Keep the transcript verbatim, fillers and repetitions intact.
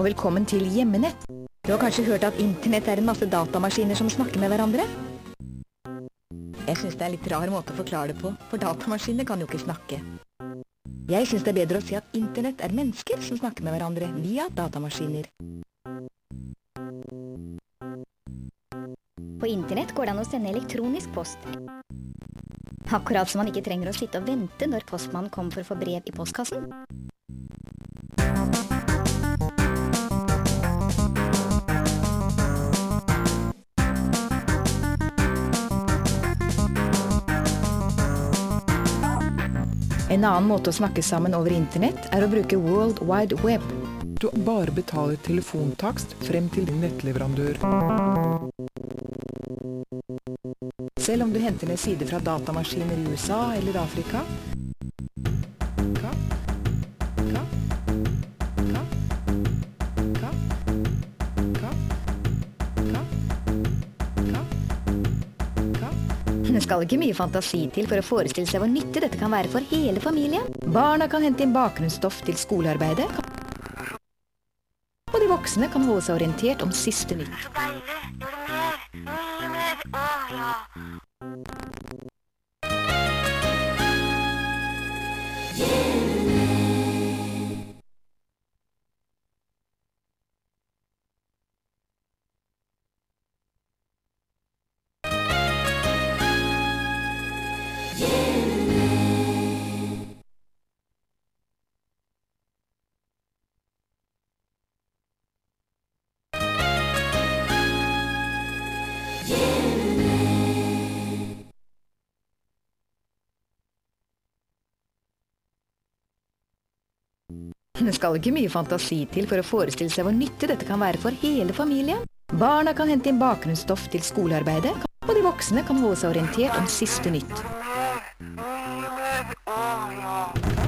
velkommen til Hjemmenett. Du har kanskje hørt at internett er en masse datamaskiner som snakker med hverandre? Jeg synes det er litt rar måte å forklare det på, for datamaskiner kan jo ikke snakke. Jeg synes det er bedre å si at internett er mennesker som snakker med hverandre via datamaskiner. På internett går det an å sende elektronisk post. Akkurat som man ikke trenger å sitte og vente når postmannen kommer for å få brev i postkassen. En annen måte å snakke sammen over internett er å bruke World Wide Web. Du bare betaler telefontakst frem til din nettleverandør. Selv om du henter ned sider fra datamaskiner i U S A eller Afrika, ka, ka, ka, ka, ka, ka, ka, ka. Det skal ikke mye fantasi til for å forestille seg hvor nyttig dette kan være for hele familien. Barna kan hente inn bakgrunnsstoff til skolearbeidet, og de voksne kan holde seg orientert om siste nytt. Så deilig! Gjør det mer! Mye mer! Åh, ja! Det skal ikke mye fantasi til for å forestille seg hvor nyttig dette kan være for hele familien. Barna kan hente inn bakgrunnsstoff til skolearbeidet, og de voksne kan holde seg orientert om siste nytt. Gjør det mer! Mye mer! Åh, ja!